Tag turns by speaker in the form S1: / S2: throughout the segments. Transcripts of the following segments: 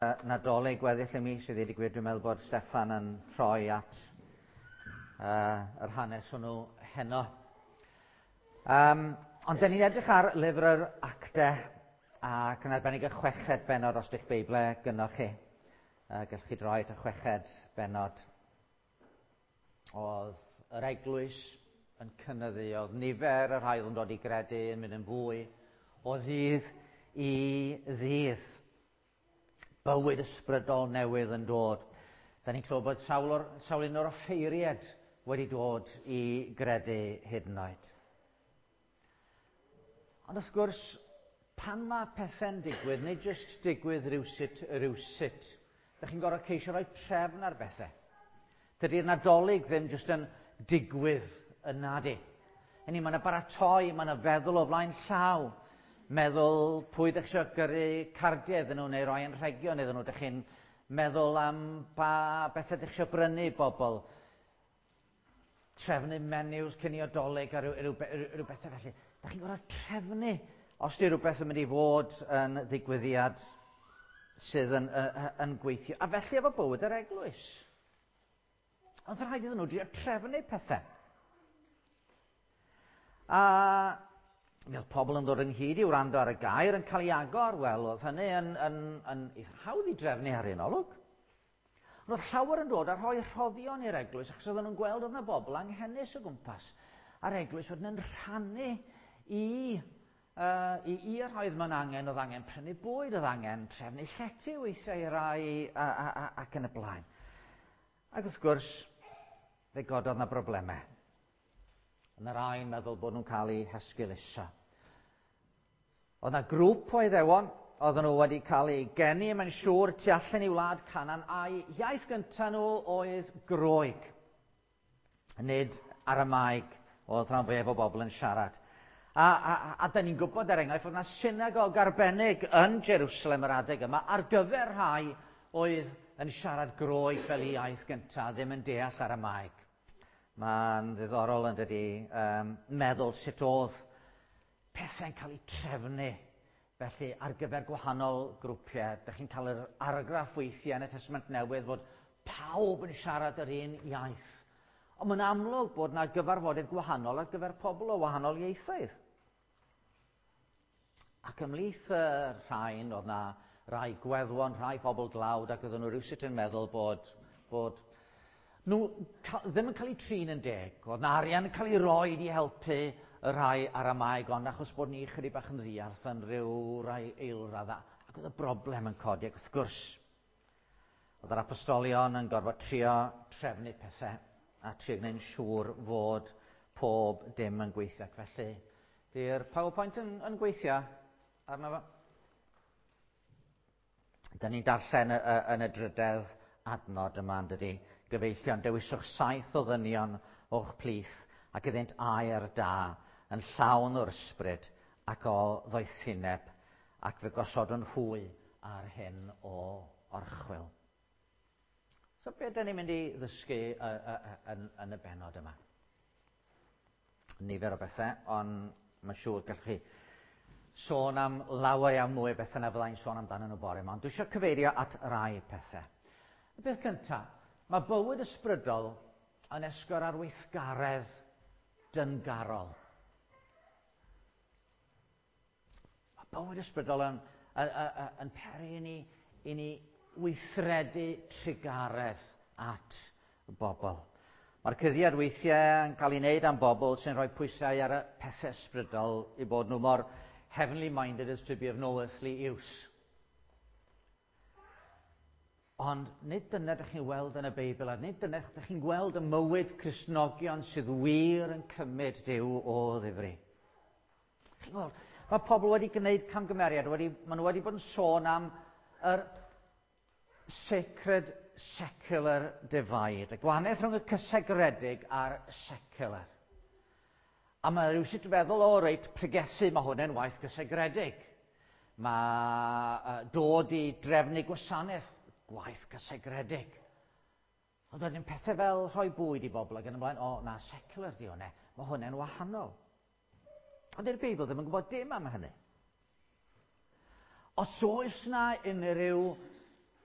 S1: Nadolig gweddill y mis i ddweud y gwir, dwi'n meddwl bod Steffan yn troi at yr hanes hwnnw heno. Ond da ni'n edrych ar lyfr yr Actau, ac yn arbennig y chweched benod os ydych Beiblau gynnwch chi. Gallwch chi droi at y chweched benod. Oedd yr eglwys yn cynyddu, oedd nifer y rhai oedd yn dod i gredu yn mynd yn fwy o ddydd i ddydd. Bywyd ysbrydol newydd yn dod. Da ni'n clywed bod sawl un o'r offeiriad wedi dod i gredu hyd yn oed. Ond wrth gwrs, pan mae pethau'n digwydd, nid jyst digwydd rywsut, da chi'n gorfod ceisio rhoi trefn ar bethau. Dydy'r Nadolig ddim jyst yn digwydd yn nadi. Mae yna baratoi, mae yna feddwl o flaen llaw. Meddwl pwy ydych chi eisiau gyrru cardiau iddyn nhw neu roi yn rhegion iddyn nhw. Ydych chi'n meddwl am ba bethau ydych chi eisiau brynu bobl. Trefnu menyws cyn i Nadolig a rhyw bethau felly. Ydych chi'n gorfod trefnu os ydy rhywbeth yn mynd i fod yn ddigwyddiad sydd yn gweithio. A felly efo bywyd yr eglwys. Oedd rhaid iddyn nhw drio trefnu pethau. A mi oedd pobl yn dod ynghyd i wrando ar y gair yn cael ei agor. Wel, oedd hynny yn eitha hawdd i drefnu ar un olwg. Ond oedd llawer yn dod a rhoi rhoddion i'r eglwys, achos oedden nhw'n gweld oedd yna bobl anghennus o gwmpas. A'r eglwys oedd yn rhannu i yr oedd mewn angen, oedd angen prynu bwyd, oedd angen trefnu llety weithiau i rai ac yn y blaen. Ac wrth gwrs, fe gododd yna broblemau. Yn yr rhai'n meddwl bod nhw'n cael eu hysgiluso. Oedd yna grŵp o Iddewon, oedden nhw wedi cael eu geni mewn siŵr tu allan i wlad Canan, a'i iaith gyntaf nhw oedd Groeg. Nid Aramaeg, oedd rhan fwyaf o bobl yn siarad. A da ni'n gwybod er enghraifft, oedd yna synagog arbennig yn Jerusalem yr adeg yma, ar gyfer rhai oedd yn siarad Groeg fel ei iaith gyntaf, ddim yn deall Aramaeg. Mae'n ddiddorol yn dydi meddwl sut oedd pethau'n cael eu trefnu felly ar gyfer gwahanol grwpiau. Dych chi'n cael yr argraff weithiau yn y Testament Newydd fod pawb yn siarad yr un iaith. Ond mae'n amlwg bod yna gyfarfodydd gwahanol ar gyfer pobl o wahanol ieithoedd. Ac ymhlith y rhain, oedd yna rai gweddwon, rai pobl dlawd, ac oedden nhw rywsut yn meddwl bod nhw ddim yn cael eu trin yn deg. Oedd yna arian yn cael ei roi i helpu y rhai Aramaeg, ond achos bod ni chydig bach yn ddiarth yn rhyw rai eilradd, ac oedd y broblem yn codi. Ac wrth gwrs, oedd yr apostolion yn gorfod trio trefnu pethau a trio gwneud yn siŵr fod pob dim yn gweithio. Ac felly, di'r PowerPoint yn gweithio arno fo? Da ni'n darllen yn y drydedd adnod yma yn dydi. Gyfeillion, dewiswch 7 o ddynion o'ch plith ac iddynt aer da yn llawn o'r ysbryd ac o ddoethineb ac fe gosod yn hwy ar hyn o orchwil. So beth da ni'n mynd i ddysgu yn y benod yma? Nifer o bethau, ond mae'n siŵr gallwch chi sôn am lawer iawn mwy o bethau na fyddai'n sôn amdano nhw bore yma, ond dwi eisiau cyfeirio at rai pethau. Y peth cyntaf, mae bywyd ysbrydol yn esgor ar weithgaredd dyngarol. Mae bywyd ysbrydol yn peri i ni weithredu trigaredd at y bobl. Mae'r cyddiad weithiau yn cael ei wneud am bobl sy'n rhoi pwysau ar y pethau ysbrydol i bod nhw mor heavenly minded as to be of no earthly use. Ond nid dyna ydych chi'n weld yn y Beibl, a nid dyna ydych chi'n gweld y mywyd Cristnogion sydd wir yn cymryd Duw o ddifri. Chi'n gweld, mae pobl wedi gwneud camgymeriad, maen nhw wedi bod yn sôn am yr sacred secular divide, y gwahaniaeth rhwng y cysegredig a'r secular. A mae rhywsut feddwl o reit pregethu, mae hwnna'n waith cysegredig. Mae dod i drefnu gwasanaeth, gwaith cysegredig. Ond wedyn pethau fel rhoi bwyd i bobl ac yn ymlaen, na secular di hwnna, mae hwnna'n wahanol. Ond i'r Beibl ddim yn gwybod dim am hynny. Os oes na unrhyw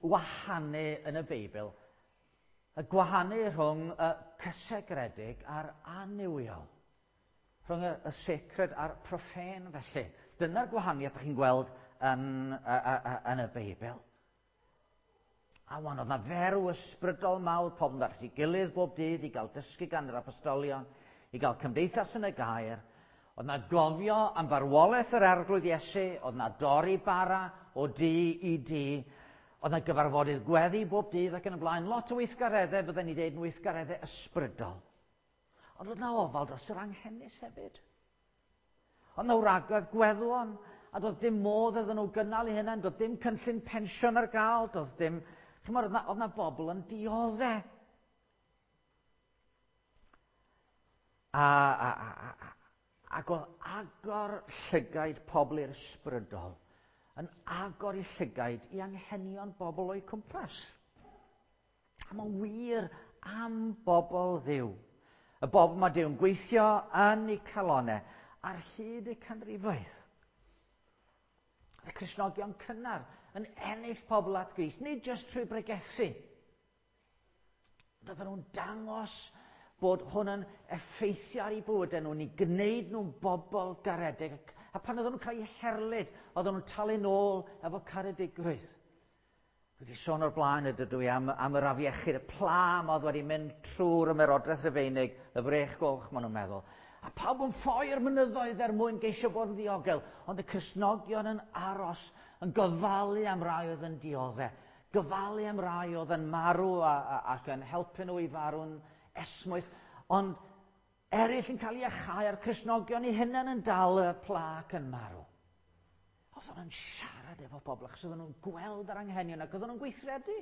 S1: wahanu yn y Beibl, y gwahanu rhwng y cysegredig a'r aniwiol, rhwng y sacred a'r profane felly. Dyna'r gwahaniaeth ydych chi'n gweld yn y Beibl. A wan, oedd na ferw ysbrydol mawr, pobl yn darllen ei gilydd bob dydd i gael dysgu gan yr apostolion, i gael cymdeithas yn y gair. Oedd na gofio am farwolaeth yr arglwydd Iesu, oedd na dorri bara o dŷ i dŷ, oedd na gyfarfodydd gweddi bob dydd ac yn y blaen. Lot o weithgareddau, byddwn ni dweud yn weithgareddau ysbrydol. Ond oedd na ofal dros yr anghennus hefyd. Oedd na wragedd gweddwon, a doedd dim modd iddyn nhw gynnal eu hunain, doedd dim cynllun pensiwn ar gael, doedd dim... Oedd na bobl yn dioddau. Ac oedd agor llygaid pobl i'r ysbrydol yn agor i llygaid i anghenion bobl o'i cwmpas. A mae'n wir am bobl Dduw. Y bobl mae Dduw'n gweithio yn eu calonnau ar hyd y canrifoedd. Y Cristnogion cynnar yn ennill pobl at Grist, nid jyst trwy bregethu. Doedden nhw'n dangos bod hwn yn effeithio ar eu bywydau nhw, i gwneud nhw'n bobl garedig. A pan oedden nhw'n cael eu herlyd, oedden nhw'n talu nôl efo caredigrwydd. Dwi wedi sôn o'r blaen ydw i am yr afiechyd, y plam oedd wedi mynd trwy'r ymerodraeth Rufeinig, y frech goch, maen nhw'n meddwl. A pawb yn ffoi'r mynyddoedd mwyn geisio bod yn ddiogel, ond y Cristnogion yn aros, yn gofalu am rai oedd yn dioddau, gofalu am rai oedd yn marw ac yn helpu nhw i farw'n esmwyth, ond eraill yn cael ei achau a'r Cristnogion eu hunain yn dal y pla ac yn marw. Oedden nhw'n siarad efo pobl, achos oedden nhw'n gweld yr anghenion ac oedden nhw'n gweithredu.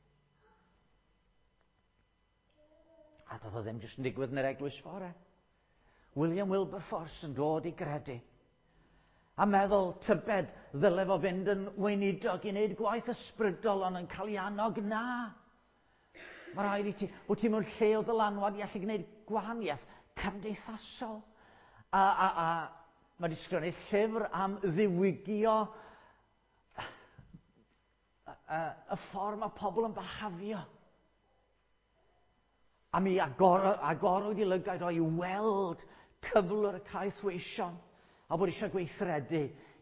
S1: A doedd o ddim jyst yn digwydd yn yr eglwys fore. William Wilberforce yn dod i gredu. A meddwl tybed ddyle fo fynd yn weinidog i wneud gwaith ysbrydol ond yn cael ei annog na. Mae rhaid i ti, wyt ti mewn lle o ddylanwad i allu gwneud gwahaniaeth cymdeithasol. A mae wedi sgrennu llyfr am ddiwygio y ffordd mae pobl yn bahafio. A mi agorwyd i lygaid o'i weld cyflwr y caethweision, a bod eisiau gweithredu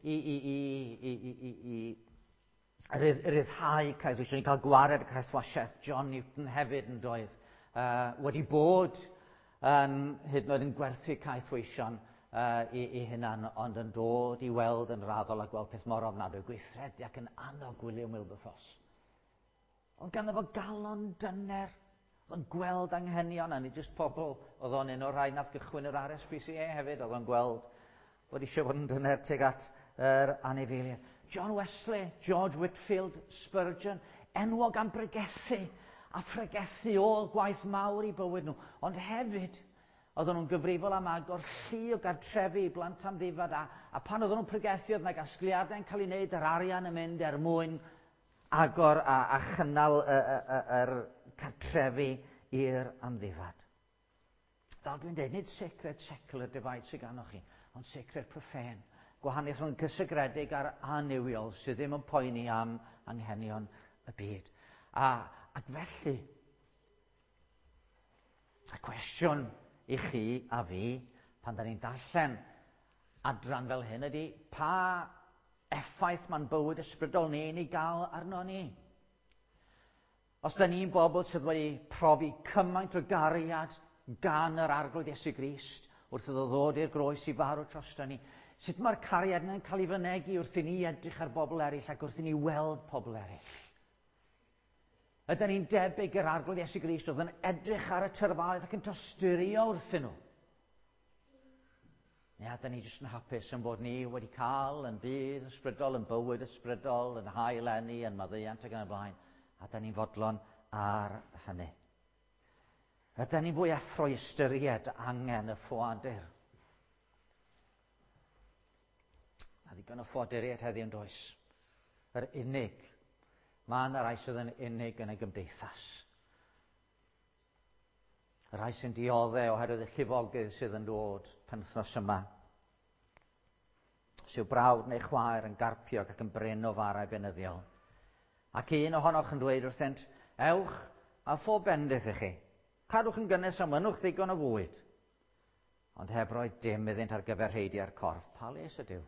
S1: i ryddhau caethweision, i cael gwared y caethwasiaeth. John Newton hefyd yn doedd wedi bod yn hyd yn oed yn gwerthu caethweision i hunan, ond yn dod i weld yn raddol a gweld peth mor ofnadwy, gweithredu ac yn annog William Wilberforce. Ond ganddo fo galon dyner, oedd yn gweld anghenion, a nid jyst pobl, oedd o'n un o'r rhai nath gychwyn yr RSPCA hefyd, oedd o'n gweld bod eisiau bod yn dyner tuag at yr anifeiliaid. John Wesley, George Whitefield, Spurgeon, enwog am bregethu a phregethu ôl gwaith mawr i bywyd nhw, ond hefyd oedden nhw'n gyfrifol am agor llu o gartrefi i blant amddifad, a pan oedden nhw'n pregethu oedd yna gasgliadau'n cael ei wneud, yr arian yn mynd mwyn agor a chynnal yr cartrefi i'r amddifad. Fel dwi'n dweud, nid sacred secular divide sydd ganoch chi, ond sacred profane. Gwahaniaeth rhwng cysegredig a'r aniwiol sydd ddim yn poeni am anghenion y byd. Ac felly, y cwestiwn i chi a fi, pan da ni'n darllen adran fel hyn, ydy pa effaith mae'n bywyd ysbrydol ni'n ei gael arno ni? Os da ni'n bobl sydd wedi profi cymaint o gariad gan yr arglwydd Iesu Grist, wrth iddo ddod i'r groes i farw trosto ni, sut mae'r cariad yna'n cael ei fynegu wrth i ni edrych ar bobl eraill ac wrth i ni weld pobl eraill? Ydyn ni'n debyg i'r arglwydd Iesu Grist oedd yn edrych ar y tyrfaoedd ac yn tosturio wrthyn nhw? Neu ydyn ni jyst yn hapus yn bod ni wedi cael yn bydd ysbrydol, yn bywyd ysbrydol, yn haelenni, yn maddeuant ac yn y blaen, a ydyn ni'n fodlon ar hynny? Ydyn ni'n fwy athro i ystyried angen y ffoadur? A ddigon o ffoaduriaid heddiw yn does. Yr unig, mae yna rai sydd yn unig yn y gymdeithas. Y rai sy'n dioddau oherwydd y llifogydd sydd yn dod penwythnos yma. Sy'n brawd neu chwaer yn garpiog ac yn bryn o farau benyddiol. Ac un ohonoch yn dweud wrthynt, ewch a phob bendith i chi. Cadwch yn gynnes a mynwch ddigon o fwyd. Ond heb roi dim iddynt ar gyfer heidio'r corff, pa les ydyw?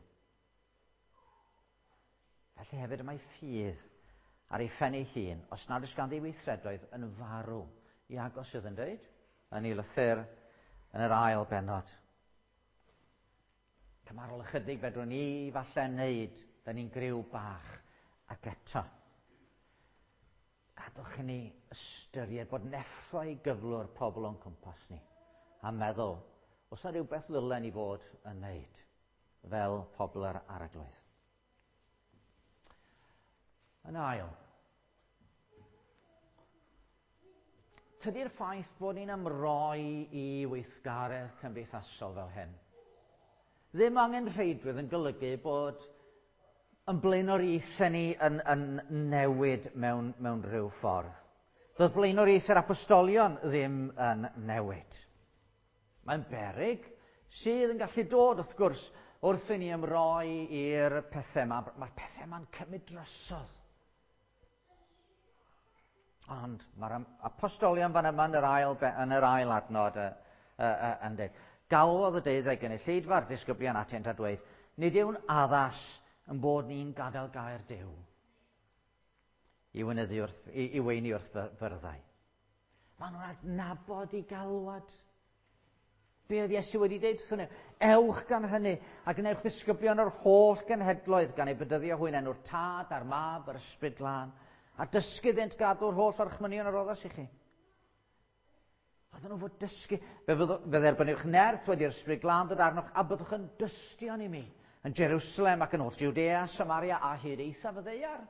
S1: Felly hefyd y mae ffydd ar ei phen ei hun, os nad oes ganddi weithredoedd yn farw i agos sydd yn dweud, yn ei lythyr yn yr ail bennod. Cymarol ychydig fedrwn ni falle wneud, da ni'n griw bach ac eto. Gadwch i ni ystyried bod neffau gyflwr pobl o'n cwmpas ni, a meddwl, os yna rhywbeth ddylen ni fod yn wneud, fel pobl yr arglwydd. Yn ail, tydi'r ffaith bod ni'n ymroi i weithgaredd cymdeithasol fel hyn ddim angen rheidrwydd yn golygu bod yn blaenoriaethau ni yn newid mewn rhyw ffordd. Doedd blaenoriaethau'r apostolion ddim yn newid. Mae'n beryg sydd yn gallu dod, wrth gwrs, wrth i ni ymroi i'r pethau yma. Mae'r pethau yma'n cymryd drosodd. Ond mae'r apostolion fan yma yn yr ail adnod yn dweud, galwodd y deuddeg gynulleidfa'r disgyblion atynt a dweud, nid yw'n addas yn bod ni'n gadael gair Duw i weini wrth fyrddau. Maen nhw'n adnabod i galwad. Be oedd Iesu wedi dweud wrthyn nhw? Ewch gan hynny a gnewch ddisgyblion yr holl genhedloedd gan ei bedyddio hwyn enw'r Tad a'r Mab a'r Ysbryd Glân a dysgu iddynt gadw'r holl orchmynion yr oddas i chi. Oedden nhw fod dysgu. Fe dderbynwch nerth wedi'r Ysbryd Glân dod arnoch a byddwch yn dystion i mi yn Jerusalem ac yn holl Judea, Samaria a hyd eithaf y ddeiar.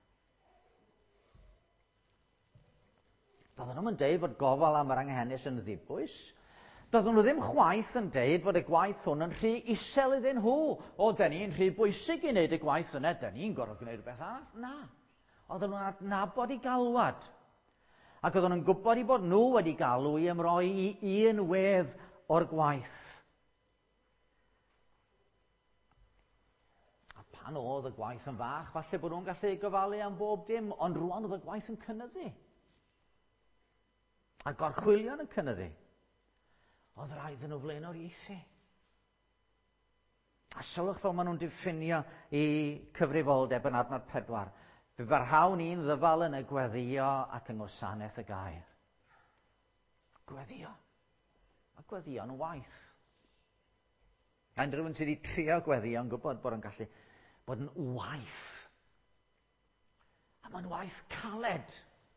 S1: Doedden nhw'n deud fod gofal am yr anghennus yn ddibwys. Doedden nhw ddim chwaith yn deud fod y gwaith hwn yn rhy isel iddyn nhw. O, da ni'n rhy bwysig i wneud y gwaith yna, da ni'n gorfod gwneud rhywbeth arall. Na. Oedden nhw'n adnabod i galwad. Ac oedden nhw'n gwybod i bod nhw wedi galw i ymroi i un wedd o'r gwaith. A pan oedd y gwaith yn fach, falle bod nhw'n gallu gofalu am bob dim, ond rwan oedd y gwaith yn cynyddu. A gorchwilion yn cynyddu. Oedd rhaid yn nhw flaenoriaethu. A sylwch fel maen nhw'n diffinio i cyfrifoldeb yn adnod 4. Fe barhawn ni'n ddyfal yn y gweddio ac yng ngwasanaeth y gair. Gweddio. Mae gweddio yn waith. Ond rhywun sydd wedi trio gweddio yn gwybod bod yn gallu bod yn waith. A mae'n waith caled.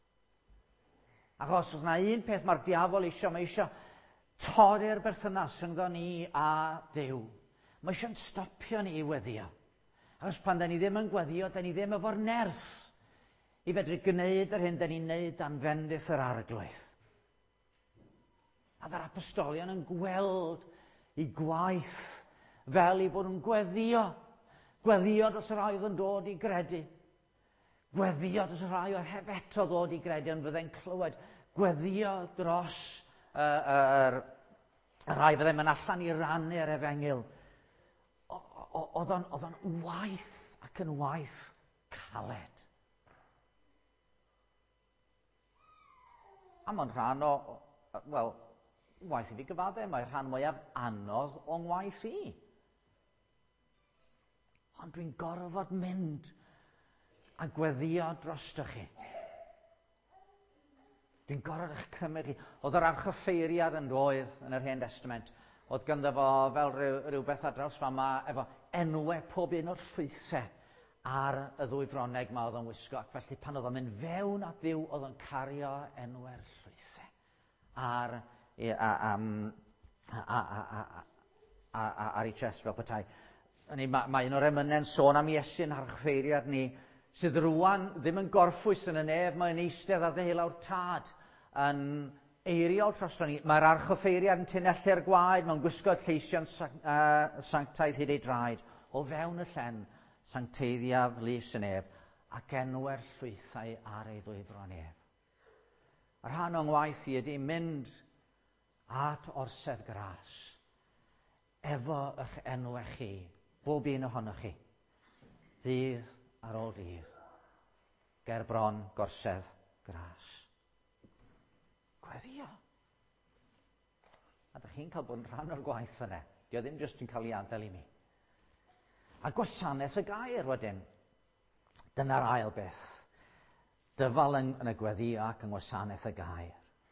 S1: Achos os yna un peth mae'r diafol mae eisiau torri'r berthynas rhyngddo ni a Duw. Mae eisiau'n stopio ni i weddio. Achos pan da ni ddim yn gweddio, da ni ddim efo'r nerth i fedru gwneud yr hyn da ni'n gwneud dan fendith yr arglwydd. A dda'r apostolion yn gweld i gwaith fel i bod yn gweddio. Gweddio dros y rai oedd yn dod i gredu. Gweddio dros y rai oedd heb eto ddod i gredu, ond fydde'n clywed. Gweddio dros y rai fyddai'n mynd allan i rannu'r efengil. Oedd o'n waith ac yn waith caled. A mae'n rhan waith i fi gyfaddau, mae'n rhan mwyaf anodd o'n waith i. Ond dwi'n gorfod mynd a gweddio drosto chi. Dwi'n gorfod eich cymryd chi. Oedd yr archoffeiriad yn doedd yn yr Hen Testament. Oedd ganddo fo fel rhywbeth ar draws fama efo enwau pob un o'r ffrwythau ar y ddwy froneg ma oedd yn wisgo. Ac felly pan oedd o'n mynd fewn at Dduw, oedd o'n cario enwau'r ffrwythau ar ei chest fel petai. Mae un o'r emynau'n sôn am Iesu'n archoffeiriad ni sydd rwan ddim yn gorffwys yn y nef, mae'n eistedd ar ddeulawr tad yn eiriol troston ni. Mae'r archoffeiriad yn tunellu'r gwaed, mae'n gwisgo lleision sanctaidd hyd ei draed. O fewn y llen, sancteiddiaf lys y nef, ac enwau'r llwythau ar ei ddwyfron ef. Yr rhan o'n waith i ydy mynd at orsedd gras, efo eich enwau chi, bob un ohonoch chi, ddydd ar ôl dydd. ger bron gorsedd gras. Gweddio. A ydych chi'n cael bod yn rhan o'r gwaith yna. Dio ddim jyst yn cael ei adael i mi. A gwasanaeth y gair wedyn. Dyna'r ail beth. Dyfal yn y gweddio ac yn gwasanaeth y gair.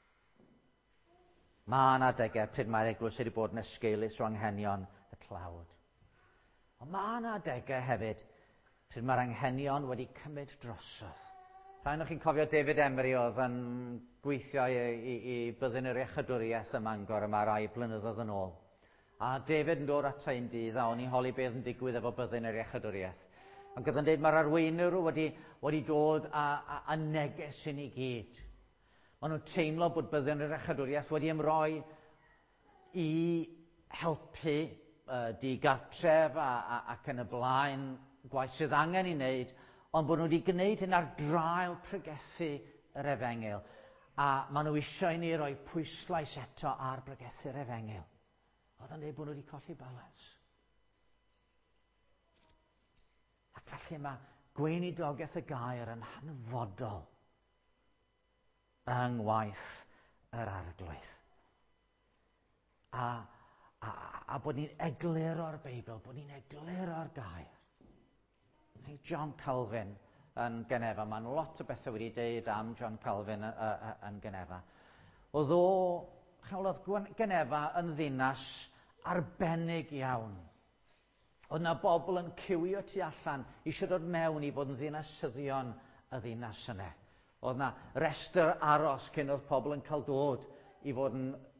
S1: Mae yna adegau pryd mae'r eglwys wedi bod yn esgeulus o anghenion y tlawd. Ond mae yna adegau hefyd pryd mae'r anghenion wedi cymryd drosodd. Rhaid o'ch chi'n cofio David Emery oedd yn gweithio i byddin yr iechydwriaeth ym Mangor yma rai blynyddoedd yn ôl. A David yn dod at ein dydd a o'n i'n holi beth yn digwydd efo byddin yr iechydwriaeth. Ac oedd yn dweud mae'r arweinwyr wedi dod a neges i ni gyd. Maen nhw'n teimlo bod byddin yr iechydwriaeth wedi ymroi i helpu digartref ac yn y blaen gwaith sydd angen i wneud, ond bod nhw wedi gwneud hyn ar draul pregethu yr Efengil. A maen nhw eisiau i ni roi pwyslais eto ar pregethu'r Efengil. Oedd yn dweud bod nhw wedi colli balans. Ac felly mae gweinidogaeth y gair yn hanfodol yng ngwaith yr arglwydd. A bod ni'n egluro'r Beibl, bod ni'n egluro'r gair. John Calvin yn Genefa, mae'n lot o bethau wedi dweud am John Calvin yn Genefa. Oedd Genefa yn ddinas arbennig iawn. Oedd yna bobl yn cywio tu allan, eisiau dod mewn i fod yn ddinasyddion y ddinas yna. Oedd yna restr aros cyn oedd pobl yn cael dod i fod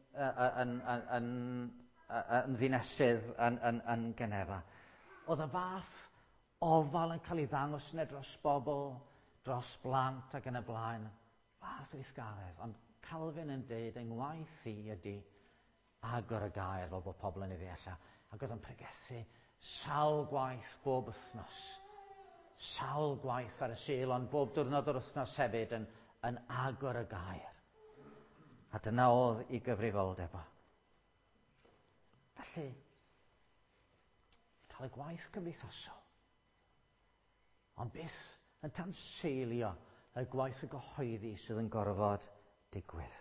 S1: yn ddinesydd yn Genefa. Oedd y fath ofal yn cael ei ddangos yna dros bobl, dros blant ac yn y blaen. Fath weithgaredd. Ond Calvin yn dweud yng ngwaith i ydy agor y gair fel bod pobl yn ei ddeall. Ac oedd yn pregethu sawl gwaith bob wythnos. Sawl gwaith ar y Sul, ond bob diwrnod o'r wythnos hefyd yn agor y gair. A dyna oedd ei gyfrifoldeb o. Felly, cael y gwaith cymdeithasol. Ond beth yn tanseilio y gwaith y gyhoeddi sydd yn gorfod digwydd.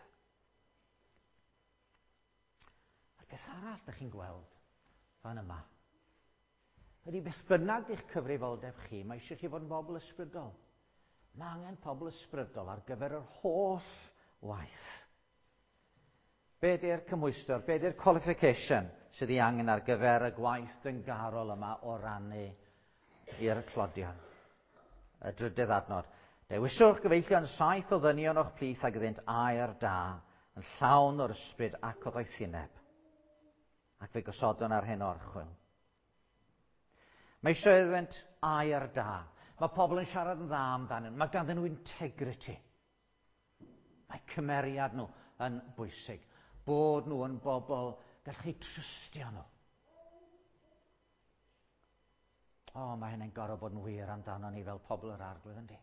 S1: A'r beth arall ydych chi'n gweld fan yma ydy beth bynnag i'ch cyfrifoldeb chi, mae eisiau chi fod yn bobl ysbrydol. Mae angen pobl ysbrydol ar gyfer yr holl waith. Be di'r cymwystr, be di'r qualification sydd ei angen ar gyfer y gwaith dyngarol yma o rannu i'r clodion? Y drydydd adnod. Dewiswch gyfeillion saith o ddynion o'ch plith ac iddynt air da, yn llawn o'r ysbryd ac o ddoethineb, ac fe gosodon ar hyn o orchwil. Mae eisiau iddynt air da. Mae pobl yn siarad yn dda amdanyn. Mae ganddyn nhw integrity. Mae cymeriad nhw yn bwysig. Bod nhw yn bobl gallwch chi trystio nhw. Mae hynny'n gorfod bod yn wir amdano ni fel pobl yr arglwydd, yndi?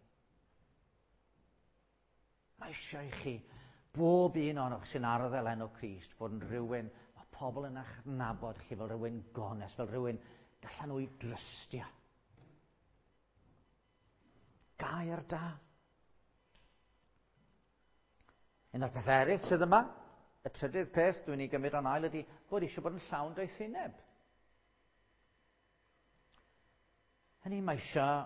S1: Mae eisiau i chi, bob un o'n sy'n arddel enw Crist, bod yn rhywun, mae pobl yn adnabod chi fel rhywun gonest, fel rhywun gallan nhw i drystio. Gair da. Un o'r peth eraill sydd yma, y trydydd peth dwi'n ei gymryd o'n ail ydy bod eisiau bod yn llawn doethineb. Hynny mae eisiau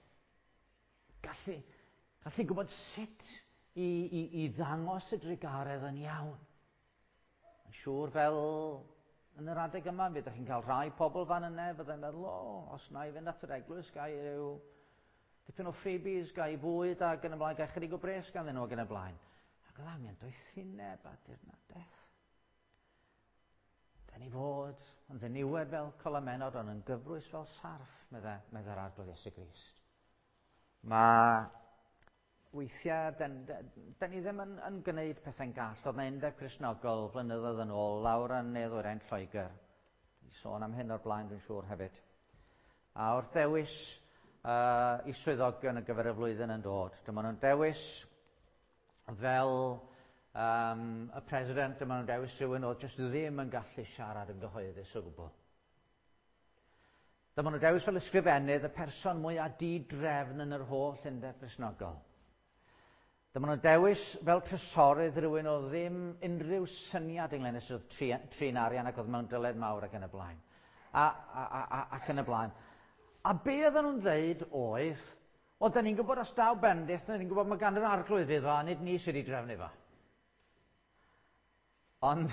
S1: gallu gwybod sut i ddangos y drigaredd yn iawn. Yn siŵr fel yn yr adeg yma, fe ydych chi'n cael rhai pobl fan yna, fyddai'n meddwl, os na i fynd at yr eglwys, gai ryw dipyn o freebies, gai bwyd ac yn y blaen, gai chydig o bres ganddyn nhw ac yn y blaen. Ac oedd angen doethineb a dirnadaeth. Da ni fod yn ddiniwed fel colamenod, ond yn gyfrwys fel sarf, medda'r arglwydd Iesu Grist. Mae weithiau, da ni ddim yn gwneud pethau'n gall. Oedd yna undeb Cristnogol flynyddoedd yn ôl, lawr yn Nedd-Oren Lloegr. I sôn am hyn o'r blaen, dwi'n siŵr hefyd. A wrth ddewis i swyddogion ar gyfer y flwyddyn yn dod. Dyma nhw'n dewis fel y president, dyma nhw'n dewis rhywun oedd jyst ddim yn gallu siarad yn gyhoeddus o gwbl. Dyma nhw dewis fel ysgrifennydd y person mwyaf di-drefn yn yr holl undeb Gristnogol. Dyma nhw'n dewis fel trysorydd rhywun o ddim unrhyw syniad ynglyn â trin arian ac oedd mewn dyled mawr ac yn y blaen. Ac yn y blaen. A be oedden nhw'n dweud oedd, da ni'n gwybod os daw bendith, da ni'n gwybod mae gan yr arglwydd fydd o, a nid ni sydd wedi drefnu fo. Ond,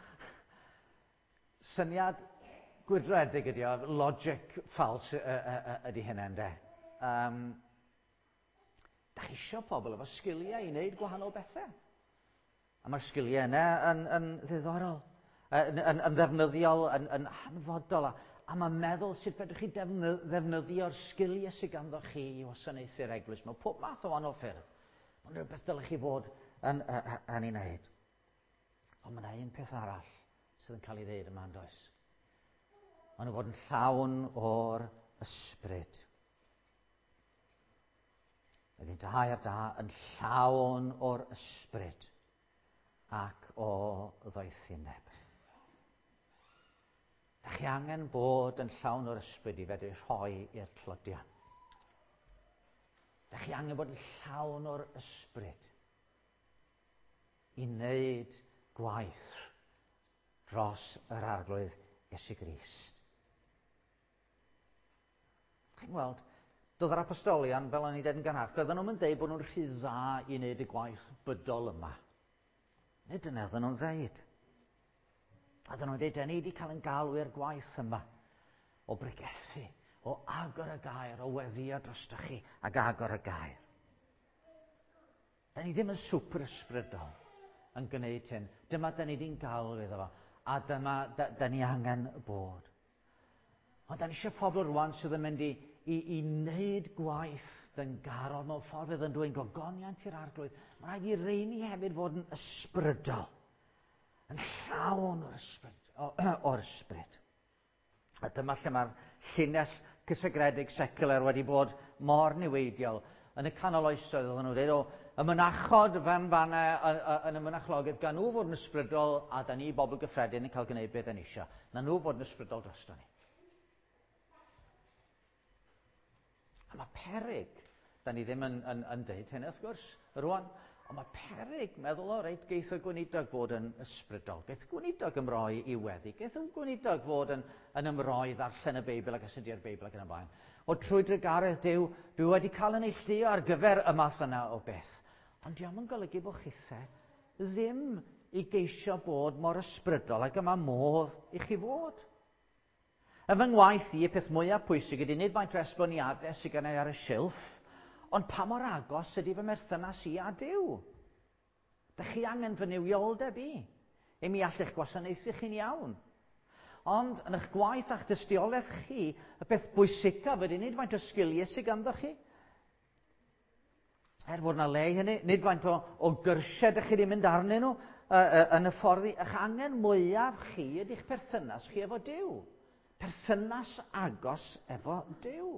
S1: syniad gwydredig ydi o, logic fals ydi hynny ynde. Da chi isio pobl efo sgiliau i wneud gwahanol bethau. A mae'r sgiliau yna yn ddiddorol, yn ddefnyddiol, yn hanfodol. A mae'n meddwl sut fedrwch chi ddefnyddio'r sgiliau sydd ganddo chi i wasanaethu'r eglwys mewn pob math o wahanol ffyrdd. Mae'n rhywbeth dylech chi fod yn ei wneud. Ond mae yna un peth arall sydd yn cael ei ddeud yma yn does. Maen nhw fod yn llawn o'r ysbryd. Ydy'n da i'r da yn llawn o'r ysbryd ac o ddoethineb. Da chi angen bod yn llawn o'r ysbryd i fedru rhoi i'r clodion. Da chi angen bod yn llawn o'r ysbryd i wneud gwaith dros yr arglwydd Iesu Grist. Chi'n gweld, doedd yr apostolion, fel o'n i dweud yn gynharach, doedden nhw'n dweud bod nhw'n rhy dda i wneud y gwaith bydol yma. Nid yna oedden nhw'n dweud. Oedden nhw'n dweud, ni wedi cael yn galw i'r gwaith yma o bregethu, o agor y gair, o weddio drosto chi ac agor y gair. Da ni ddim yn super ysbrydol yn gwneud hyn. Dyma da ni wedi'n galw iddo fo, a dyma da ni angen bod. Ond da ni eisiau pobl rwan sydd yn mynd i wneud gwaith dyngarol mewn ffordd fydd yn dweud gogoniant i'r arglwydd. Mae rhaid i reini hefyd fod yn ysbrydol, yn llawn o'r ysbryd. A dyma lle mae'r llinell cysegredig secular wedi bod mor niweidiol. Yn y canol oesoedd oedden nhw'n dweud, y mynachod fan yn y mynachlogydd gan nhw fod yn ysbrydol a da ni bobl gyffredin yn cael gwneud beth yn eisiau. Na nhw fod yn ysbrydol drosto ni. A mae peryg, da ni ddim yn deud hyn wrth gwrs, rwan, ond mae peryg meddwl reit, geith y gweinidog fod yn ysbrydol, geith y gweinidog ymroi i weddi, geith y gweinidog fod yn ymroi ddarllen y Beibl ac asydio'r Beibl ac yn y blaen. O trwy drygaredd Duw, dwi wedi cael yn eillio ar gyfer y math yna o beth. Ond diolch yn golygu bod chithau ddim i geisio bod mor ysbrydol ac yma modd i chi fod. Yn fy ngwaith i, y peth mwyaf pwysig ydy nid faint o esboniadau sydd gennau ar y silff, ond pa mor agos ydy fy merthynas i a Duw. Da chi angen fy niwioldeb i mi all'ch gwasanaethu chi'n iawn. Ond yn eich gwaith a'ch dystiolaeth chi, y beth bwysicaf ydy nid faint o sgiliau sydd ganddo chi. Fod yna le i hynny, nid faint o gyrsiau ydych chi wedi mynd arnyn nhw yn y ffordd i. Eich angen mwyaf chi ydy'ch perthynas chi efo Duw. Perthynas agos efo Duw.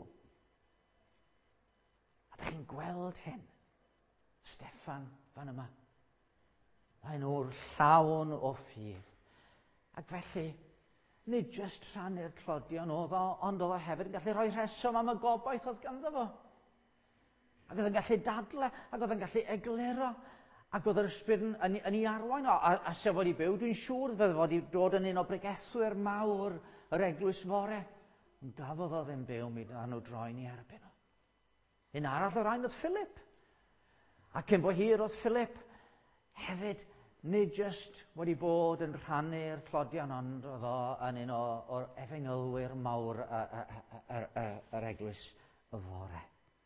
S1: A da chi'n gweld hyn. Steffan fan yma. Mae nhw'r llawn o ffydd. Ac felly, nid jyst rhannu'r clodion oedd o, ond oedd o hefyd yn gallu rhoi rheswm am y gobaith oedd ganddo fo. Ac oedd yn gallu dadle, ac oedd yn gallu egluro, ac oedd yr ysbryd yn ei arwain o. A sef fod i byw, dwi'n siŵr fydde fod i dod yn un o bregethwyr mawr yr eglwys fore. Ond gafodd o ddim byw mi da nhw droen i erbyn o. Un arall o'r rhain oedd Philip. Ac yn bo hir oedd Philip hefyd nid jyst wedi bod yn rhannu'r clodion, ond oedd o yn un o'r efengylwyr mawr yr eglwys y fore.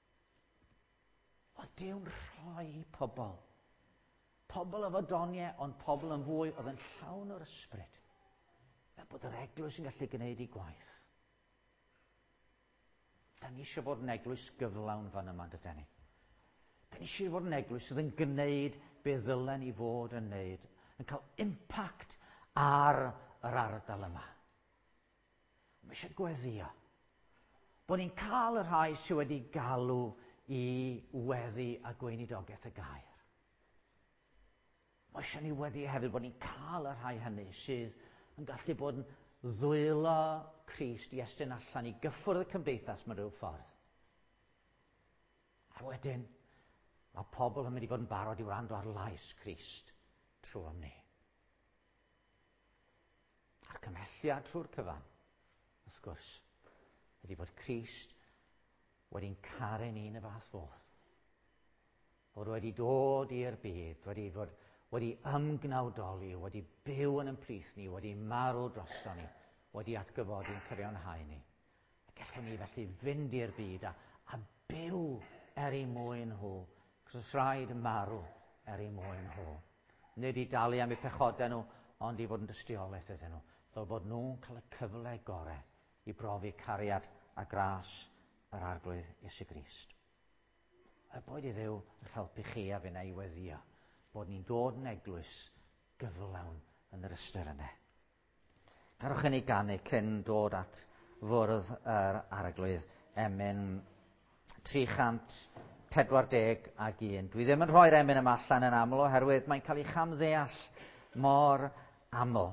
S1: Oedd Duw'n rhoi pobl efo doniau, ond pobl yn fwy oedd yn llawn o'r ysbryd. Fel bod yr eglwys yn gallu gwneud ei gwaith. Da ni eisiau bod yn eglwys gyflawn fan yma, dydyn ni. Da ni eisiau bod yn eglwys sydd yn gwneud be ddylen ni fod yn wneud, yn cael impact ar yr ardal yma. Mae eisiau gweddio bod ni'n cael y rhai sydd wedi galw i weddi a gweinidogaeth y gair. Mae eisiau ni weddi hefyd bod ni'n cael y rhai hynny sydd yn gallu bod ddwylo Crist i estyn allan i gyffwrdd y cymdeithas mewn rhyw ffordd. A wedyn, mae pobl yn mynd i fod yn barod i wrando ar lais Crist trwy am ni. A'r cymhelliad trwy'r cyfan, wrth gwrs, ydy bod Crist wedi'n caru ni yn y fath fodd. Bod wedi dod i'r byd, wedi ymgnawdoli, wedi byw yn plith ni, wedi marw drosto ni, wedi atgyfodi'n cyfiawnhau ni. A gallwn ni felly fynd i'r byd a byw ei mwyn nhw, cos rhaid marw ei mwyn nhw. Nid i dalu am eu pechodau nhw, ond i fod yn dystiolaeth iddyn nhw. Fel bod nhw'n cael y cyfle gorau i brofi cariad a gras yr arglwydd Iesu Grist. A boed i Dduw yn helpu chi a fyna i weddio bod ni'n dod yn eglwys gyflawn yn yr ystyr yna. Garwch yn ei ganu cyn dod at fwrdd yr arglwydd emyn 341. Dwi ddim yn rhoi'r emyn yma allan yn aml oherwydd mae'n cael ei chamddeall mor aml.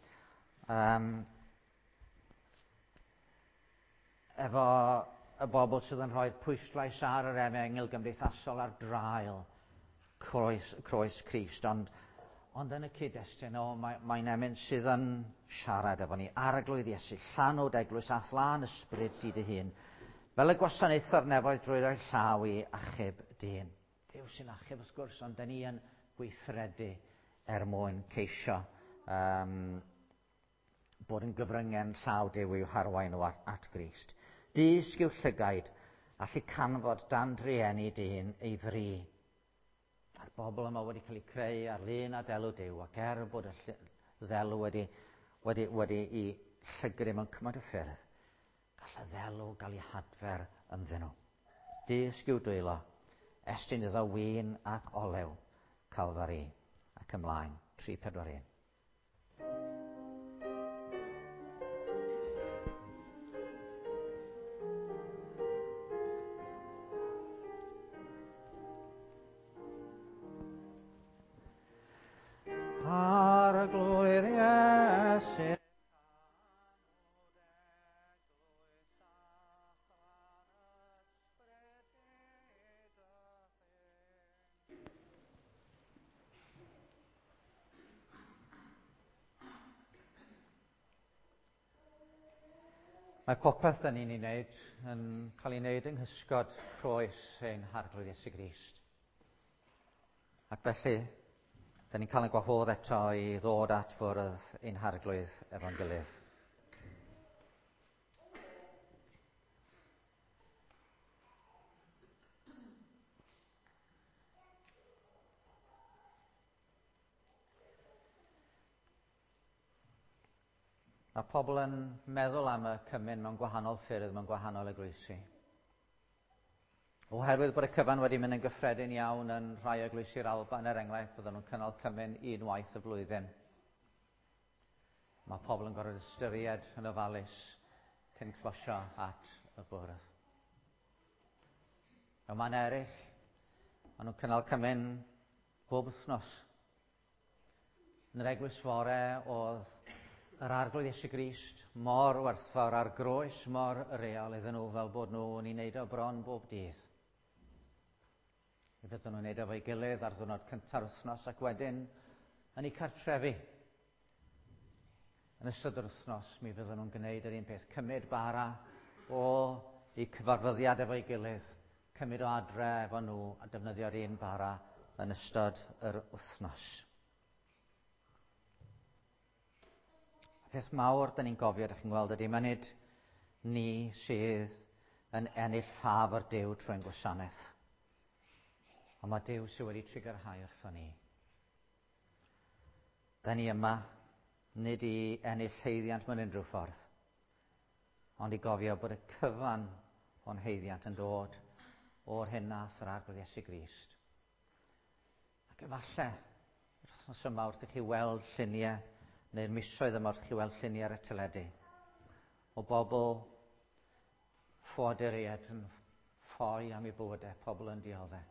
S1: Efo y bobl sydd yn rhoi'r pwyslais ar yr efengyl gymdeithasol ar draul croes Crist, ond yn y cyd-destun mae'n emyn sydd yn siarad efo ni. Arglwydd Iesu, llanwd eglwys a thlan ysbryd hyd ei hun, fel y gwasanaethwr nefoedd drwy'r ei llaw i achub dyn. Duw sy'n achub wrth gwrs, ond da ni yn gweithredu mwyn ceisio bod yn gyfryngen llaw Duw i'w harwain nhw at Grist. Dysg yw llygaid, allu canfod dan drieni dyn ei fri. A'r bobl yma wedi cael ei creu ar lun a delw Duw, ac bod y ddelw wedi ei llygru mewn cymaint o ffyrdd, gall y ddelw gael ei hadfer ynddyn nhw. Dysg yw dwylo, estyn iddo win ac olew, Calfari, ac ymlaen, 341. Mae popeth da ni'n ei wneud yn cael ei wneud yng nghysgod croes ein harglwydd Iesu Grist. Ac felly, da ni'n cael ein gwahodd eto i ddod at fwrdd ein harglwydd efo'n gilydd. Mae pobl yn meddwl am y cymun mewn gwahanol ffyrdd, mewn gwahanol eglwysi. Oherwydd bod y cyfan wedi mynd yn gyffredin iawn yn rhai eglwysi'r Alban, enghraifft, bydden nhw'n cynnal cymun unwaith y flwyddyn. Mae pobl yn gorfod ystyried yn ofalus cyn closio at y bwrdd. Mae'n eraill, maen nhw'n cynnal cymun bob wythnos. Yn yr eglwys fore oedd yr arglwydd Iesu Grist mor werthfawr a'r groes mor real iddyn nhw fel bod nhw'n ei wneud o bron bob dydd. Mi fydden nhw'n wneud efo'i gilydd ar ddiwrnod cynta'r wythnos ac wedyn yn eu cartrefi. Yn ystod yr wythnos mi fydden nhw'n gwneud yr un peth, cymryd bara o eu cyfarfyddiad efo'i gilydd, cymryd o adre efo nhw a defnyddio'r un bara yn ystod yr wythnos. Peth mawr da ni'n gofio, ydych chi'n gweld, ydy mae nid ni sydd yn ennill ffafr Duw trwy'n gwasanaeth. Ond mae Duw sydd wedi trigyrhau wrthon ni. Da ni yma nid i ennill heiddiant mewn unrhyw ffordd, ond i gofio bod y cyfan o'n heiddiant yn dod o'r hyn nath yr arglwydd Iesu Grist. Ac efallai, yr wythnos yma wrth i chi weld lluniau, neu'r misoedd yma wrth chi weld lluniau ar y teledu, o bobl ffoduried yn ffoi am eu bywydau, pobl yn dioddau.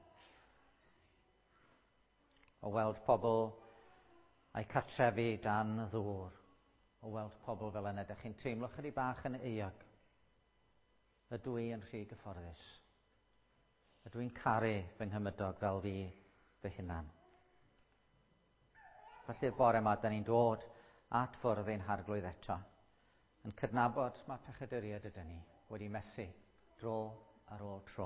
S1: O weld pobl a'i cartrefi dan ddŵr, o weld pobl fel yna. Ydych chi'n teimlo chydig bach yn euog? Ydw i yn rhy gyfforddus? Ydw i'n caru fy nghymydog fel fi fy hunan? Felly'r bore yma, da ni'n dod at fwrdd ein harglwydd eto, yn cydnabod mae pechaduriaid ydyn ni wedi methu dro ar ôl tro.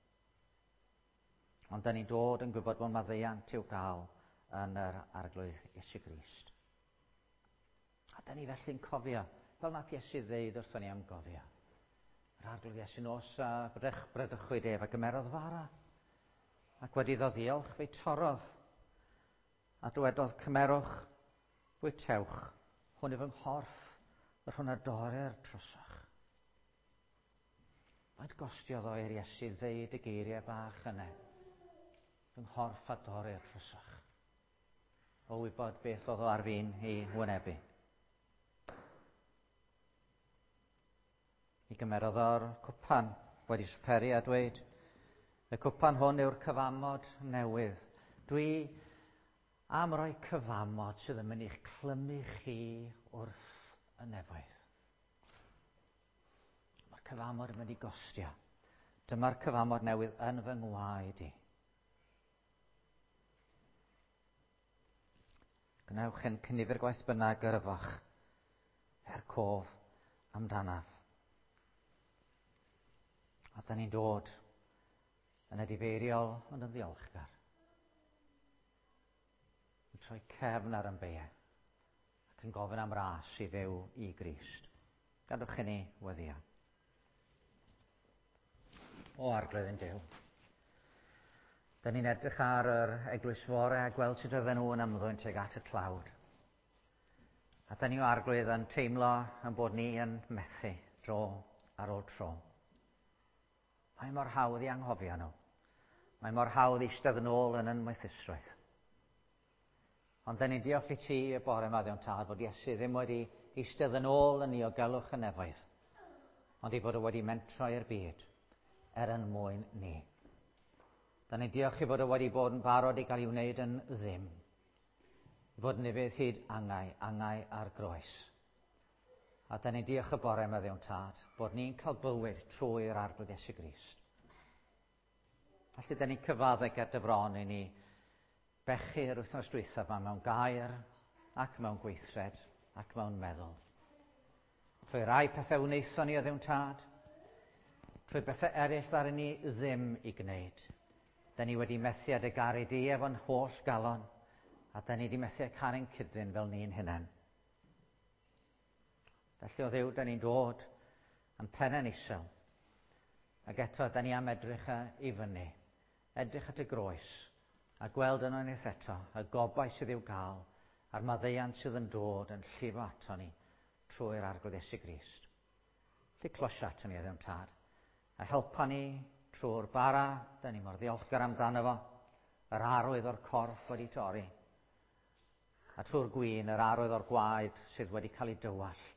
S1: Ond da ni'n dod yn gwybod bod maddeuant i'w gael yn yr arglwydd Iesu Grist. A da ni felly'n cofio, fel nath Iesu ddeud wrthon ni am gofio. Yr arglwydd Iesu nos brydychwyd ef a gymerodd fara. Ac wedi ddod ddiolch fe'i torodd. A dywedodd, cymerwch, bwytewch, hwn yw fy nghorff, yr hwnna dore'r trosach. Faint gostiodd o i'r Iesu ddeud y geiriau bach yna. Fy nghorff a dore'r trosach. O wybod beth oedd o ar fi'n ei wynebu. I gymerodd o'r cwpan wedi sberi a dweud, y cwpan hwn yw'r cyfamod newydd. Dwi am roi cyfamod sydd yn mynd i'ch clymu chi wrth y nefoedd. Mae'r cyfamod yn mynd i gostio. Dyma'r cyfamod newydd yn fy ngwaed i. Gwnewch yn cynnifyr gwaith bynnag gyrfach cof amdanaf. A da ni'n dod yn edifeiriol ond yn ddiolchgar. Yn troi cefn ar yn beie ac yn gofyn am ras i fyw i Grist. Gadwch i ni weddio. O arglwydd yn Duw. Da ni'n edrych ar yr eglwys fore a gweld sut oedden nhw yn ymddwyn tuag at y tlawd. A da ni o arglwydd yn teimlo yn bod ni yn methu tro ar ôl tro. Mae mor hawdd i anghofio nhw. Mae mor hawdd i eistedd yn ôl yn moethusrwydd. Ond da ni'n diolch i ti y bore yma Dduw Tad bod Iesu ddim wedi eistedd yn ôl yn diogelwch y nefoedd, ond i fod o wedi mentro i'r byd yn mwyn ni. Da ni'n diolch i fod o wedi bod yn barod i gael ei wneud yn ddim. I fod yn nefydd hyd angau ar groes. A da ni'n diolch y bore yma Dduw Tad bod ni'n cael bywyd trwy'r arglwydd Iesu Grist. Felly da ni'n cyfaddau ger dy fron i ni bechu'r wythnos dwythaf yma mewn gair ac mewn gweithred ac mewn meddwl. Trwy rai pethau wnaethon ni o Dduw Tad, trwy bethau eraill ddaru ni ddim i gwneud. Da ni wedi methu dy garu di efo'n holl galon, a da ni wedi methu caru'n cydyn fel ni'n hunain. Felly o Dduw, da ni'n dod yn penen isel, ac eto da ni am edrych i fyny, edrych at y groes, a gweld yn unwaith eto y gobaith sydd i'w gael a'r maddeuant sydd yn dod yn llifo ato ni trwy'r arglwydd Iesu Grist. Felly closio ato ni, Dduw Tad, a helpa ni trwy'r bara, da ni mor ddiolchgar amdano fo, yr arwydd o'r corff wedi torri, a trwy'r gwyn, yr arwydd o'r gwaed sydd wedi cael ei dywallt.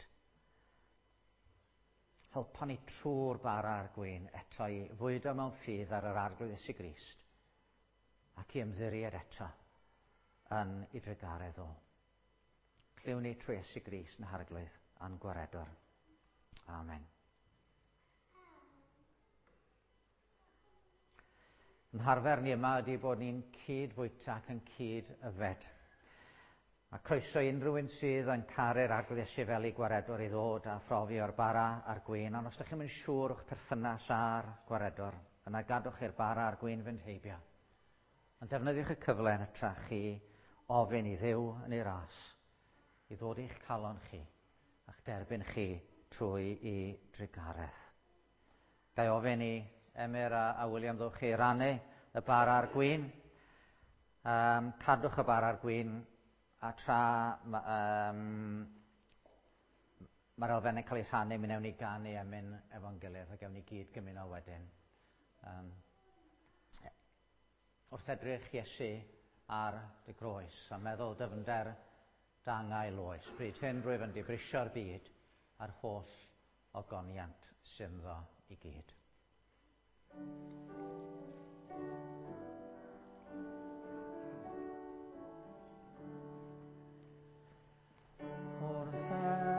S1: Helpa ni trwy'r bara a'r gwyn eto i fwydo mewn ffydd ar yr arglwydd Iesu Grist, ac i ymddiried eto yn ei drygaredd o. Clyw ni trwy Iesu Grist yn harglwydd a'n gwaredwr. Amen. Yn harfer ni yma ydy bod ni'n cydbwyta ac yn cyd-yfed. A croeso unrhyw un sydd yn caru'r arglwydd Iesu fel ei gwaredwr i ddod a phrofi o'r bara a'r gwyn. Ond os ydych chi'n mynd siŵr o'ch perthynas a'r gwaredwr, yna gadwch i'r bara a'r gwyn fynd heibio. Ond defnyddiwch y cyfle yn hytrach chi ofyn i Dduw yn ei ras, i ddod i'ch calon chi a'ch derbyn chi trwy ei drigareth. Gai ofyn i Emyr a William ddowch chi rannu y bara a'r gwyn. Cadwch y bara a'r gwyn a tra mae'r elfennau cael eu rhannu, mi newn ni ganu emyn efo'n gilydd a gewn ni gyd gymuno wedyn. Wrth edrych Iesu ar dy groes a meddwl dyfnder dangau loes. Bryd hyn rwyf yn dibrisio'r byd a'r holl ogoniant synddo i gyd. Wrth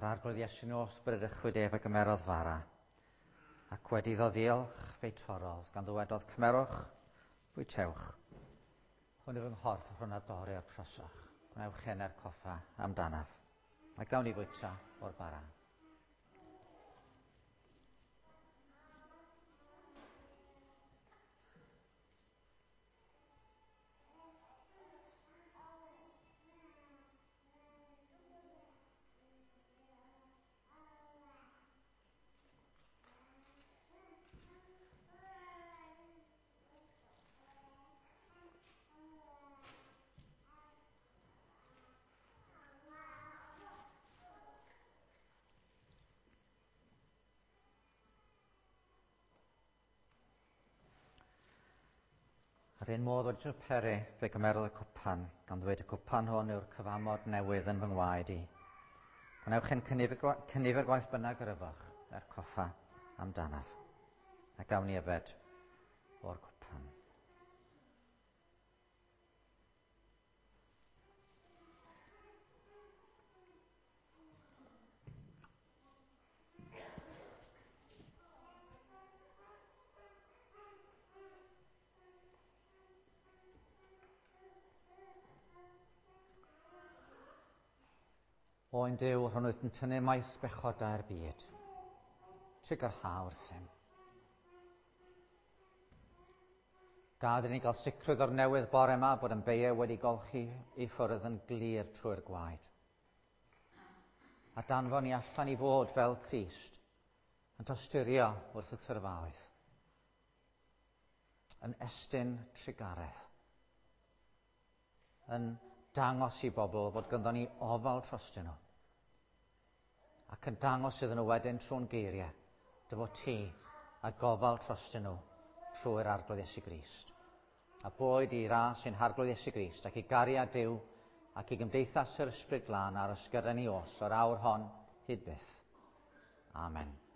S1: arglwydd Iesu nos bryd ychwyd ef y gymerodd fara, ac wedi ddod ddiolch fe'i torodd, gan ddywedodd cymerwch, bwytewch. Hwn yw'r nghorff hwnna dorri o'r trosach. Gwnewch hyn er coffa amdanaf. A gawn ni fwyta o'r bara. Ar un modd wedi peri fe gymerodd y cwpan, gan ddweud y cwpan hwn yw'r cyfamod newydd yn fy ngwaed i. Gwnewch hyn cynifer gwaith bynnag yr yfach, er coffa amdanaf. A gawn ni yfed o'r cwpan. Oen Duw, rhan wyt yn tynnu maith bechodau'r byd. Trigyrha wrthym. Gad i ni gael sicrwydd o'r newydd bore yma bod yn beio wedi golchi i ffwrdd yn glir trwy'r gwaed. A danfon ni allan i fod fel Crist, yn tosturio wrth y tyrfaoedd. Yn estyn trigareth. Yn dangos i bobl bod ganddo ni ofal trostio nhw. Ac yn dangos iddyn nhw wedyn trwy'n geiriau dy fod ti a gofal trostio nhw trwy'r arglwydd Iesu Grist. A boed i ras sy'n harglwydd Iesu Grist ac i gariad Duw ac i gymdeithas yr Ysbryd Glân ar ysgyda ni os o'r awr hon hyd byth. Amen.